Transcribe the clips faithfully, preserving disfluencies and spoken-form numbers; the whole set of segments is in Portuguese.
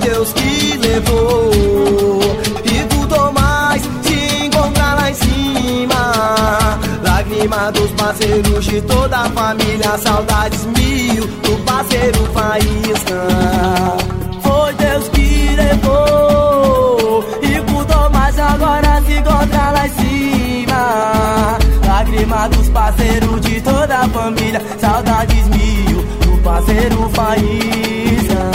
Deus que levou. E tudo mais se encontrar lá em cima. Lágrima dos parceiros de toda a família, saudades mil do parceiro Faísca. Foi Deus que levou. E tudo mais agora se encontrar lá em cima. Lágrima dos parceiros de toda a família, saudades mil do parceiro Faísca.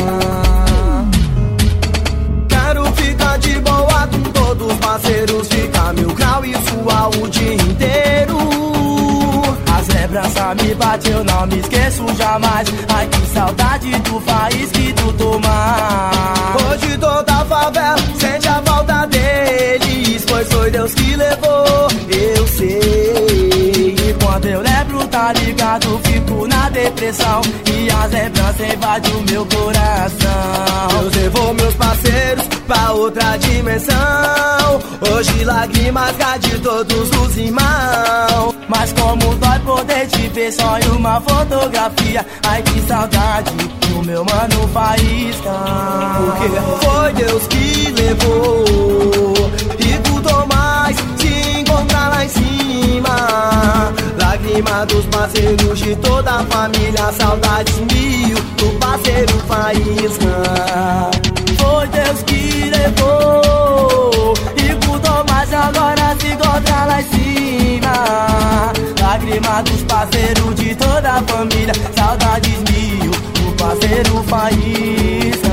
Quero ficar de boa com todos os parceiros, ficar mil grau e suar o dia inteiro. As lembranças me bateu, não me esqueço jamais. Ai, que saudade do Faísca e do Tomar. Hoje toda a favela sente a falta deles, pois foi Deus que levou, eu sei. E quando eu lembro, tá ligado, fico na depressão. E as lembranças invadem o meu coração. Deus levou meus parceiros pra outra dimensão. Hoje lágrimas caem de todos os irmãos. Mas como dói poder te ver só em uma fotografia. Ai, que saudade do meu mano Faísca. Porque foi Deus que levou. E tudo mais se encontrar lá em cima. Lágrima dos parceiros de toda a família, saudades mil do parceiro Faísca. Foi Deus que levou. E tudo mais agora se encontrar lá em cima. Lágrima dos parceiros de toda a família, saudades mil do parceiro Faísca.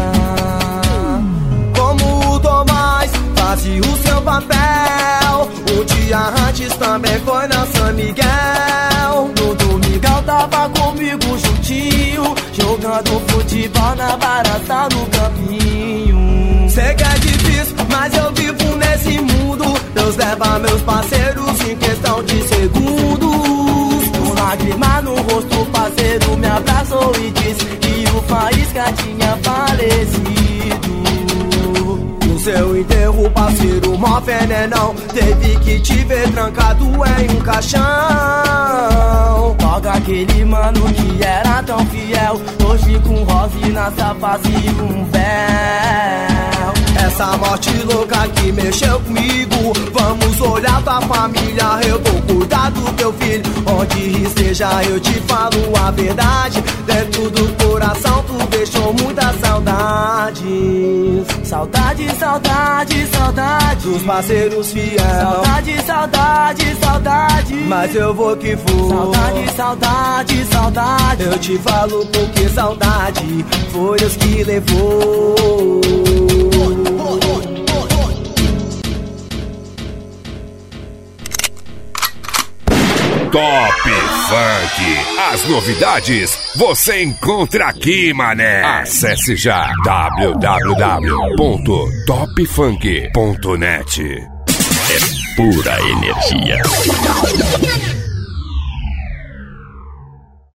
Como o Tomás fazia o seu papel, um dia antes também foi na São Miguel. No Domingão tava comigo juntinho, jogando futebol na barata no campinho. Sei que é difícil, mas eu vivo nesse mundo. Deus leva meus parceiros em questão de segundos. Com lágrima no rosto, o parceiro me abraçou e disse que o Faísca tinha falecido. No seu enterro, parceiro, mó venenão, teve que te ver trancado em um caixão. Toca aquele mano que era tão fiel, hoje com rosa na face e um véu. Essa morte louca que mexeu comigo, vamos olhar tua família, eu vou cuidar do teu filho. Onde esteja eu te falo a verdade, dentro do coração tu deixou muitas saudades. Saudade, saudade, saudade dos parceiros fiéis. Saudade, saudade, saudade, mas eu vou que vou. Saudade, saudade, saudade, eu te falo porque saudade foi Deus que levou. Top Funk. As novidades você encontra aqui, mané. Acesse já w w w ponto top funk ponto net. É pura energia.